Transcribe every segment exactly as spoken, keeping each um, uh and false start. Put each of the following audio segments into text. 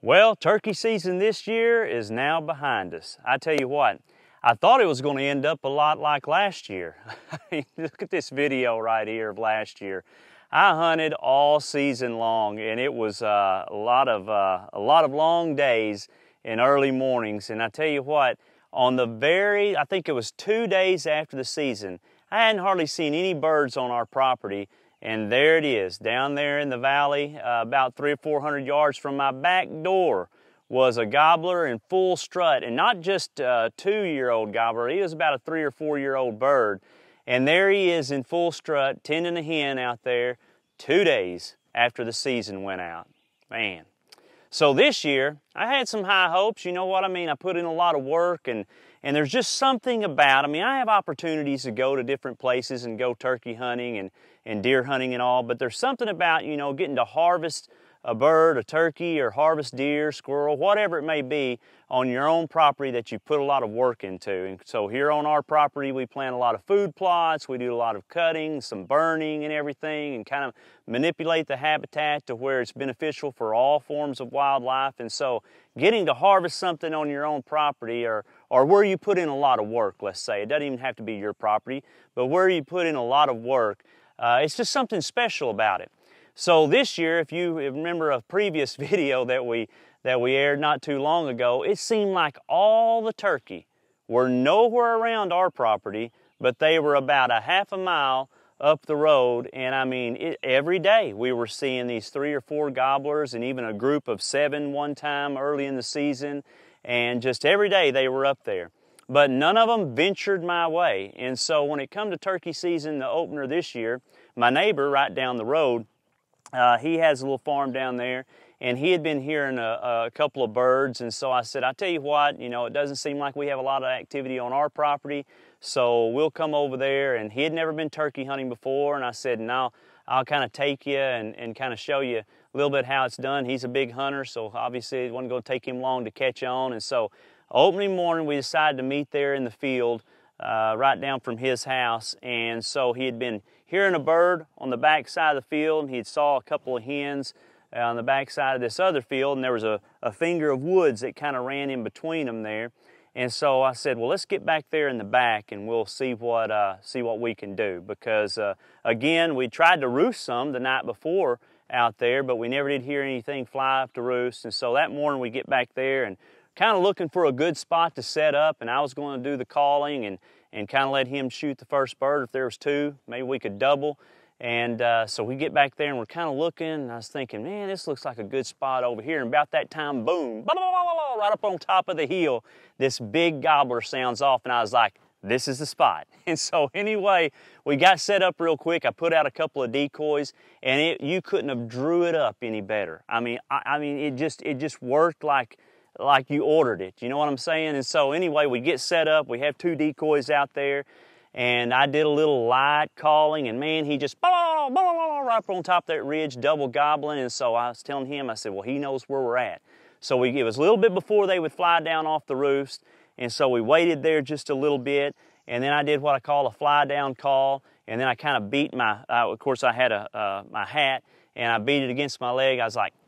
Well, turkey season this year is now behind us. I tell you what, I thought it was going to end up a lot like last year. Look at this video right here of last year. I hunted all season long, and it was uh, a lot of uh, a lot of long days and early mornings. And I tell you what, on the very, I think it was two days after the season, I hadn't hardly seen any birds on our property. And there it is, down there in the valley, uh, about three or four hundred yards from my back door, was a gobbler in full strut, and not just a two-year-old gobbler. He was about a three or four-year-old bird. And there he is in full strut, tending a hen out there, two days after the season went out. Man. So this year, I had some high hopes. You know what I mean? I put in a lot of work, and and there's just something about, I mean, I have opportunities to go to different places and go turkey hunting and, and deer hunting and all, but there's something about, you know, getting to harvest a bird, a turkey, or harvest deer, squirrel, whatever it may be, on your own property that you put a lot of work into. And so here on our property, we plant a lot of food plots, we do a lot of cutting, some burning and everything, and kind of manipulate the habitat to where it's beneficial for all forms of wildlife. And so getting to harvest something on your own property, or, or where you put in a lot of work, let's say, it doesn't even have to be your property, but where you put in a lot of work, uh, it's just something special about it. So this year, if you remember a previous video that we that we aired not too long ago, it seemed like all the turkey were nowhere around our property, but they were about a half a mile up the road. And I mean, it, every day we were seeing these three or four gobblers, and even a group of seven one time early in the season. And just every day they were up there. But none of them ventured my way. And so when it come to turkey season, the opener this year, my neighbor right down the road, Uh, he has a little farm down there, and he had been hearing a, a couple of birds, and so I said, I tell you what, you know, it doesn't seem like we have a lot of activity on our property, so we'll come over there. And he had never been turkey hunting before, and I said, no, I'll kind of take you and, and kind of show you a little bit how it's done. He's a big hunter, so obviously it wasn't going to take him long to catch on. And so opening morning, we decided to meet there in the field, uh, right down from his house. And so he had been hearing a bird on the back side of the field, and he saw a couple of hens uh, on the back side of this other field, and there was a, a finger of woods that kind of ran in between them there. And so I said, well, let's get back there in the back and we'll see what uh, see what we can do. Because uh, again, we tried to roost some the night before out there, but we never did hear anything fly up to roost. And so that morning we get back there and kind of looking for a good spot to set up, and I was going to do the calling and and kind of let him shoot the first bird. If there was two, maybe we could double. And uh, so we get back there and we're kind of looking, and I was thinking, man, this looks like a good spot over here. And about that time, boom, blah, blah, blah, blah, blah, right up on top of the hill, this big gobbler sounds off, and I was like, this is the spot. And so anyway, we got set up real quick. I put out a couple of decoys, and it, you couldn't have drew it up any better. I mean, I, I mean, it just it just worked like like you ordered it. You know what I'm saying? And so anyway, we get set up. We have two decoys out there, and I did a little light calling, and man, he just blah, blah, blah, blah, right up on top of that ridge, double gobbling. And so I was telling him, I said, well, he knows where we're at. So we, it was a little bit before they would fly down off the roost, and so we waited there just a little bit, and then I did what I call a fly down call, and then I kind of beat my, uh, of course I had a, uh, my hat, and I beat it against my leg. I was like,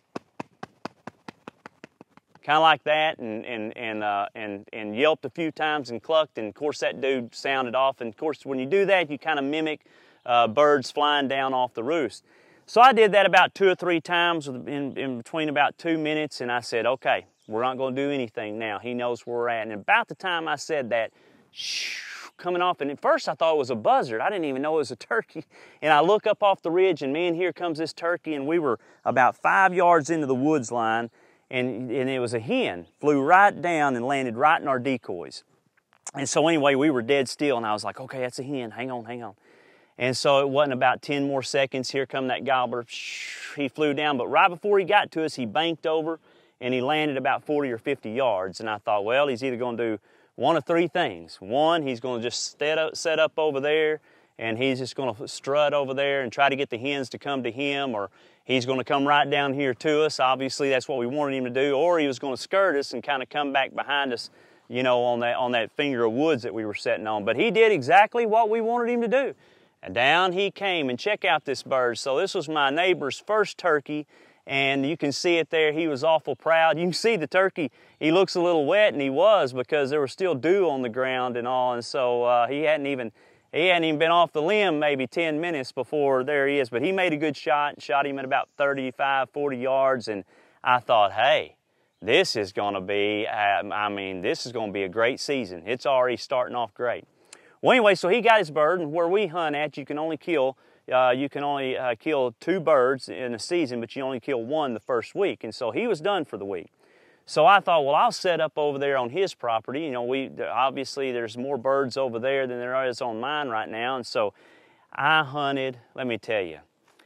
kind of like that, and and and uh, and and yelped a few times and clucked, and of course that dude sounded off. And of course, when you do that, you kind of mimic uh, birds flying down off the roost. So I did that about two or three times in, in between about two minutes, and I said, okay, we're not going to do anything now. He knows where we're at. And about the time I said that, coming off, and at first I thought it was a buzzard. I didn't even know it was a turkey. And I look up off the ridge, and man, here comes this turkey, and we were about five yards into the woods line. And, and it was a hen, flew right down and landed right in our decoys. And so anyway, we were dead still, and I was like, okay, that's a hen, hang on, hang on. And so it wasn't about ten more seconds, here come that gobbler, he flew down, but right before he got to us, he banked over, and he landed about forty or fifty yards. And I thought, well, he's either going to do one of three things. One, he's going to just set up, set up over there, and he's just going to strut over there and try to get the hens to come to him, or he's going to come right down here to us. Obviously, that's what we wanted him to do. Or he was going to skirt us and kind of come back behind us, you know, on that, on that finger of woods that we were sitting on. But he did exactly what we wanted him to do. And down he came, and check out this bird. So this was my neighbor's first turkey, And you can see it there. He was awful proud. You can see the turkey, he looks a little wet, and he was, because there was still dew on the ground and all. And so uh, he hadn't even he hadn't even been off the limb maybe ten minutes before there he is. But he made a good shot, shot him at about thirty-five, forty yards. And I thought, hey, this is going to be, uh, I mean, this is going to be a great season. It's already starting off great. Well, anyway, so he got his bird, and where we hunt at, you can only kill Uh, you can only uh, kill two birds in a season, but you only kill one the first week. And so he was done for the week. So I thought, well, I'll set up over there on his property. You know, we obviously there's more birds over there than there is on mine right now. And so I hunted, let me tell you,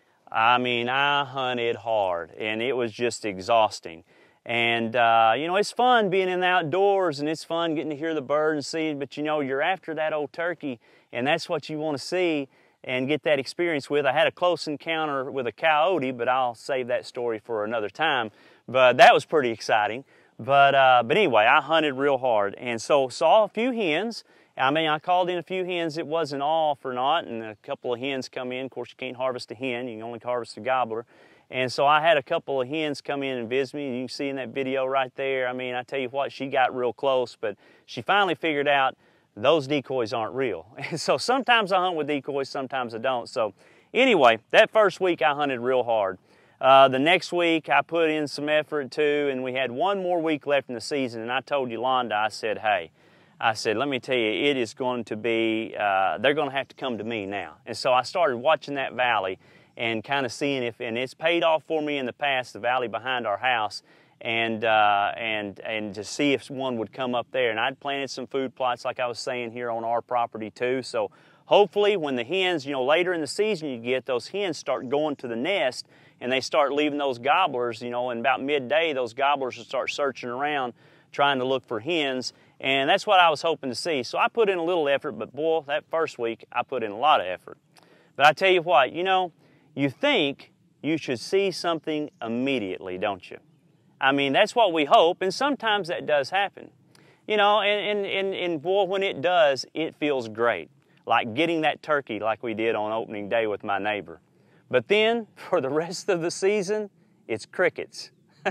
I mean, I hunted hard, and it was just exhausting. And, uh, you know, it's fun being in the outdoors, and it's fun getting to hear the birds and see, but, you know, you're after that old turkey, and that's what you want to see and get that experience with. I had a close encounter with a coyote, but I'll save that story for another time. But that was pretty exciting. But, uh, but anyway, I hunted real hard, and so saw a few hens. I mean, I called in a few hens. It wasn't all for naught, and a couple of hens come in. Of course, you can't harvest a hen. You can only harvest a gobbler. And so I had a couple of hens come in and visit me. You can see in that video right there. I mean, I tell you what, she got real close, but she finally figured out those decoys aren't real. And so sometimes I hunt with decoys, sometimes I don't. So anyway, that first week I hunted real hard. Uh, the next week I put in some effort too, and we had one more week left in the season, and I told Yolanda, I said, hey, I said, let me tell you, it is going to be, uh, they're going to have to come to me now. And so I started watching that valley and kind of seeing if, and it's paid off for me in the past, the valley behind our house, and uh, and and to see if one would come up there. And I'd planted some food plots, like I was saying, here on our property too. So hopefully when the hens, you know, later in the season you get, those hens start going to the nest, and they start leaving those gobblers, you know, and about midday those gobblers will start searching around trying to look for hens. And that's what I was hoping to see. So I put in a little effort, but boy, that first week I put in a lot of effort. But I tell you what, you know, you think you should see something immediately, don't you? I mean, that's what we hope, and sometimes that does happen. You know, and, and, and, and boy, when it does, it feels great. Like getting that turkey like we did on opening day with my neighbor. But then, for the rest of the season, it's crickets.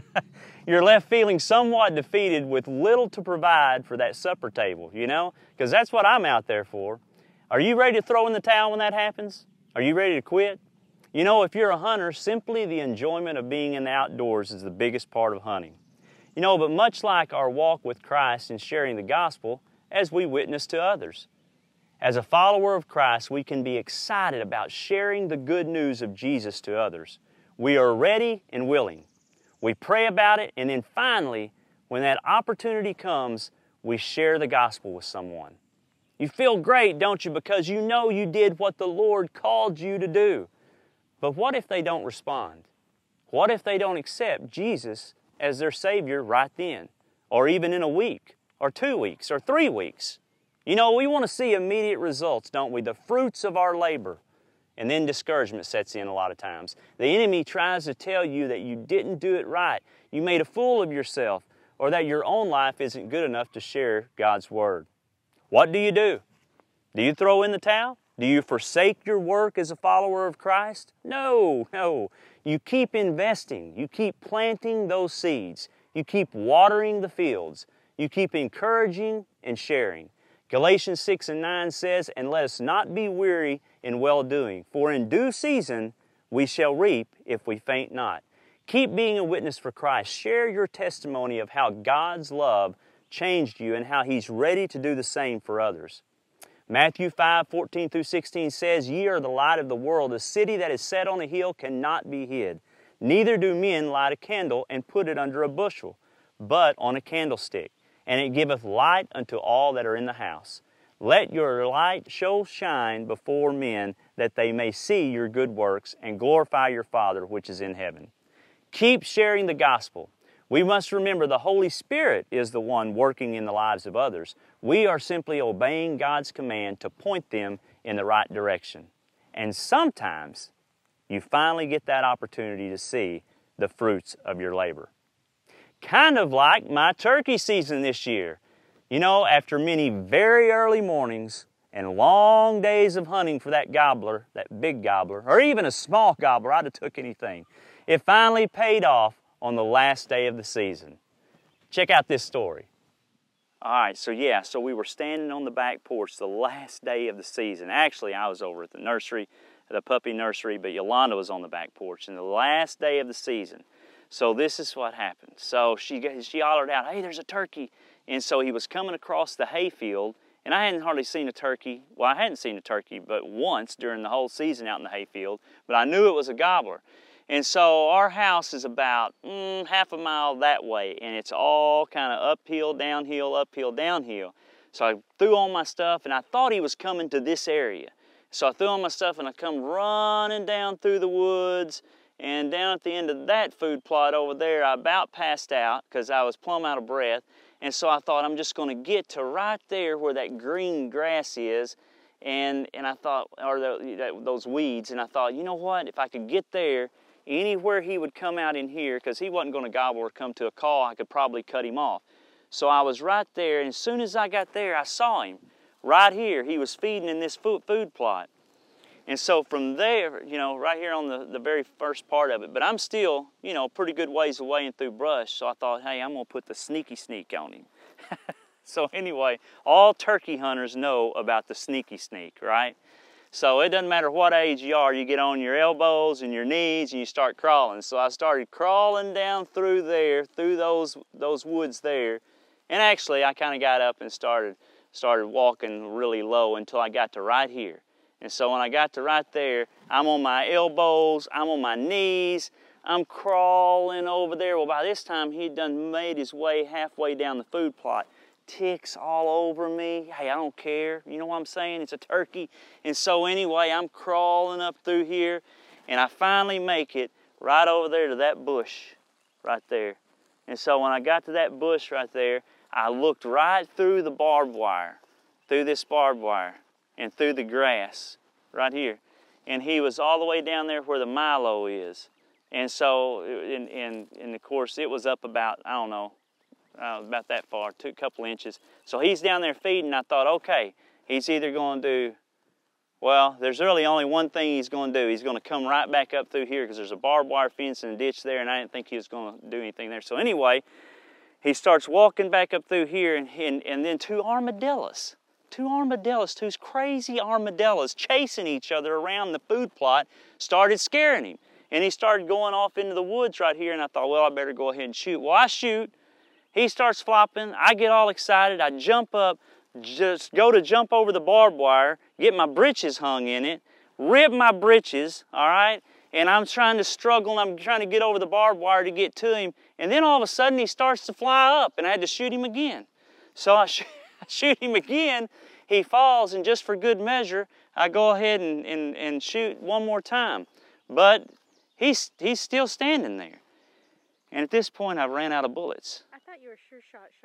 You're left feeling somewhat defeated with little to provide for that supper table, you know? Because that's what I'm out there for. Are you ready to throw in the towel when that happens? Are you ready to quit? You know, if you're a hunter, simply the enjoyment of being in the outdoors is the biggest part of hunting. You know, but much like our walk with Christ in sharing the gospel, as we witness to others. As a follower of Christ, we can be excited about sharing the good news of Jesus to others. We are ready and willing. We pray about it, and then finally, when that opportunity comes, we share the gospel with someone. You feel great, don't you, because you know you did what the Lord called you to do. But what if they don't respond? What if they don't accept Jesus as their Savior right then? Or even in a week, or two weeks, or three weeks? You know, we want to see immediate results, don't we? The fruits of our labor. And then discouragement sets in a lot of times. The enemy tries to tell you that you didn't do it right. You made a fool of yourself, or that your own life isn't good enough to share God's Word. What do you do? Do you throw in the towel? Do you forsake your work as a follower of Christ? No, no. You keep investing. You keep planting those seeds. You keep watering the fields. You keep encouraging and sharing. Galatians six and nine says, and let us not be weary in well-doing, for in due season we shall reap if we faint not. Keep being a witness for Christ. Share your testimony of how God's love changed you and how He's ready to do the same for others. Matthew five, fourteen through sixteen says, ye are the light of the world. A city that is set on a hill cannot be hid. Neither do men light a candle and put it under a bushel, but on a candlestick, and it giveth light unto all that are in the house. Let your light so shine before men that they may see your good works and glorify your Father which is in heaven. Keep sharing the gospel. We must remember the Holy Spirit is the one working in the lives of others. We are simply obeying God's command to point them in the right direction. And sometimes you finally get that opportunity to see the fruits of your labor. Kind of like my turkey season this year. You know, after many very early mornings and long days of hunting for that gobbler, that big gobbler, or even a small gobbler, I'd have took anything. It finally paid off on the last day of the season. Check out this story. All right, so yeah, so we were standing on the back porch the last day of the season. Actually, I was over at the nursery, the puppy nursery, but Yolanda was on the back porch. And the last day of the season, so this is what happened. So she, she hollered out, hey, there's a turkey. And so he was coming across the hayfield, and I hadn't hardly seen a turkey. Well, I hadn't seen a turkey but once during the whole season out in the hayfield, but I knew it was a gobbler. And so our house is about mm, half a mile that way, and it's all kind of uphill, downhill, uphill, downhill. So I threw on my stuff, and I thought he was coming to this area. So I threw on my stuff, and I come running down through the woods, and down at the end of that food plot over there, I about passed out because I was plumb out of breath. And so I thought, I'm just going to get to right there where that green grass is, and, and I thought, or the, those weeds, and I thought, you know what, if I could get there, anywhere he would come out in here, because he wasn't going to gobble or come to a call, I could probably cut him off. So I was right there, and as soon as I got there, I saw him right here. He was feeding in this food, food plot. And so from there, you know, right here on the, the very first part of it, but I'm still, you know, pretty good ways away and through brush, so I thought, hey, I'm going to put the sneaky sneak on him. So anyway, all turkey hunters know about the sneaky sneak, right? So it doesn't matter what age you are, you get on your elbows and your knees and you start crawling. So I started crawling down through there, through those, those woods there, and actually I kind of got up and started, started walking really low until I got to right here. And so when I got to right there, I'm on my elbows, I'm on my knees, I'm crawling over there. Well, by this time, he'd done made his way halfway down the food plot. Ticks all over me. Hey, I don't care. You know what I'm saying? It's a turkey. And so anyway, I'm crawling up through here, and I finally make it right over there to that bush right there. And so when I got to that bush right there, I looked right through the barbed wire, through this barbed wire, and through the grass right here. And he was all the way down there where the Milo is. And so, and, and, and of course, it was up about, I don't know, uh, about that far, two couple inches. So he's down there feeding. I thought, okay, he's either going to do, well, there's really only one thing he's going to do. He's going to come right back up through here because there's a barbed wire fence and a ditch there, and I didn't think he was going to do anything there. So anyway, he starts walking back up through here, and, and, and then two armadillos. Two armadillos, two crazy armadillos chasing each other around the food plot started scaring him. And he started going off into the woods right here, and I thought, well, I better go ahead and shoot. Well, I shoot. He starts flopping. I get all excited. I jump up, just go to jump over the barbed wire, get my britches hung in it, rip my britches, all right? And I'm trying to struggle, and I'm trying to get over the barbed wire to get to him. And then all of a sudden, he starts to fly up, and I had to shoot him again. So I shoot. I shoot him again, he falls, and just for good measure, I go ahead and, and, and shoot one more time. But he's, he's still standing there. And at this point, I ran out of bullets. I thought you were sure shot Sean.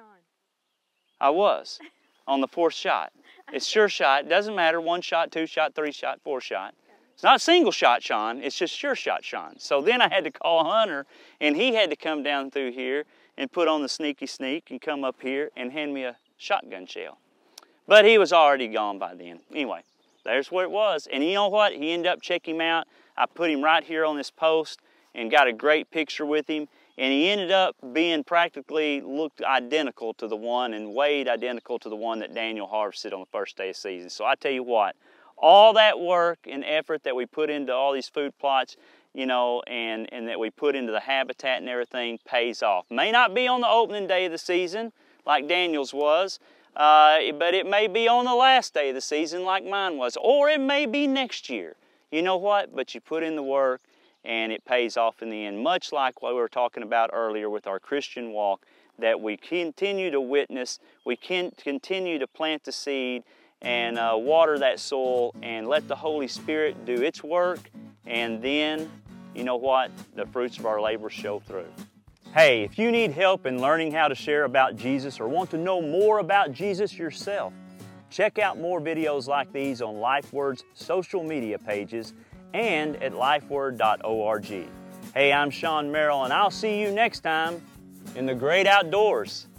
I was, on the fourth shot. It's sure shot. It doesn't matter, one shot, two shot, three shot, four shot. It's not single shot Sean, it's just sure shot Sean. So then I had to call Hunter, and he had to come down through here and put on the sneaky sneak and come up here and hand me a shotgun shell. But he was already gone by then. Anyway, there's where it was. And you know what? He ended up checking him out. I put him right here on this post and got a great picture with him. And he ended up being practically looked identical to the one and weighed identical to the one that Daniel harvested on the first day of season. So I tell you what, all that work and effort that we put into all these food plots, you know, and, and that we put into the habitat and everything pays off. May not be on the opening day of the season, like Daniel's was, uh, but it may be on the last day of the season like mine was, or it may be next year. You know what? But you put in the work and it pays off in the end, much like what we were talking about earlier with our Christian walk, that we continue to witness, we can continue to plant the seed and uh, water that soil and let the Holy Spirit do its work, and then, you know what? The fruits of our labor show through. Hey, if you need help in learning how to share about Jesus or want to know more about Jesus yourself, check out more videos like these on LifeWord's social media pages and at lifeword dot org. Hey, I'm Sean Merrill, and I'll see you next time in the great outdoors.